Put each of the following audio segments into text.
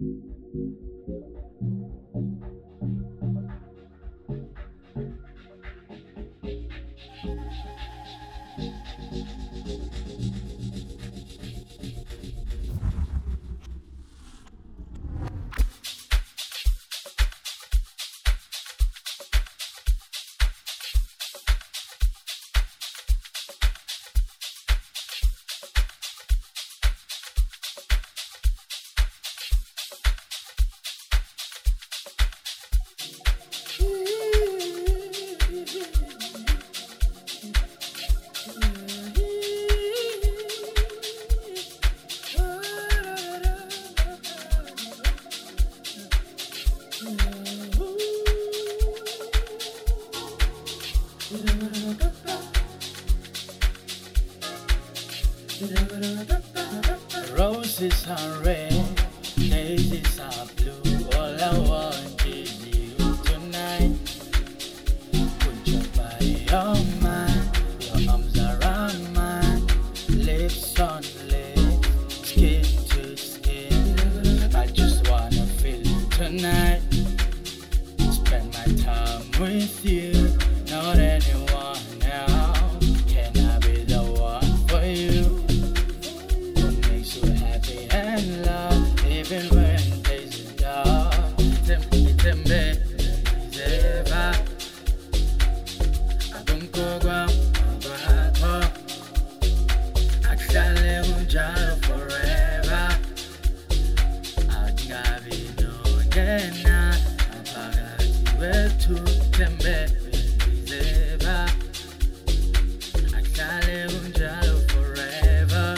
Roses are red, daisies are blue. All I want is you tonight. Put your body on mine, your arms around mine, lips on lips, skin to skin. I just wanna feel you tonight. Spend my time with you, not anyone else. Can I be the one for you? And love, even when days are dark. Tembe, Zeva, Abunkogwa, Abato, Akshale Unjalo forever. Agavi no Gena, Apagati Wetu, Tembe, Zeva, Akshale Unjalo forever.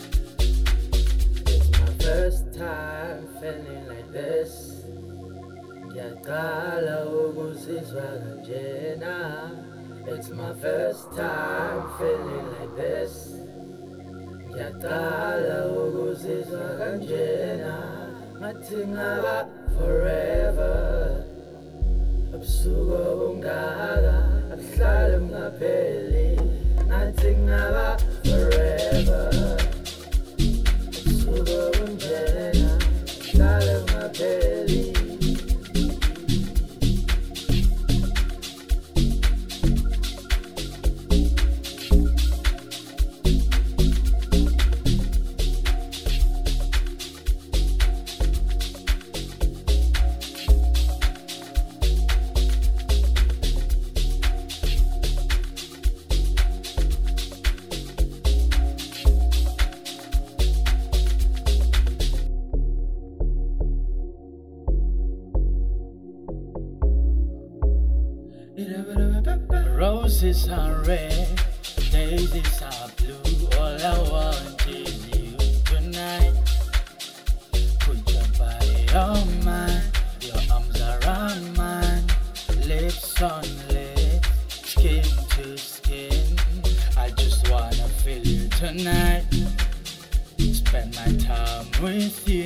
First time feeling like this. Ngiyaqala ukuzizwa kanjena. It's my first time feeling like this. Ngiyaqala ukuzizwa kanjena. Ngathi ngaba forever. Ubusuku obungaka abuhlali bungapheli. Ngathi ngaba forever. Roses are red, daisies are blue. All I want is you tonight. Put your body on mine, your arms around mine, lips on lips, skin to skin. I just wanna feel you tonight. Spend my time with you.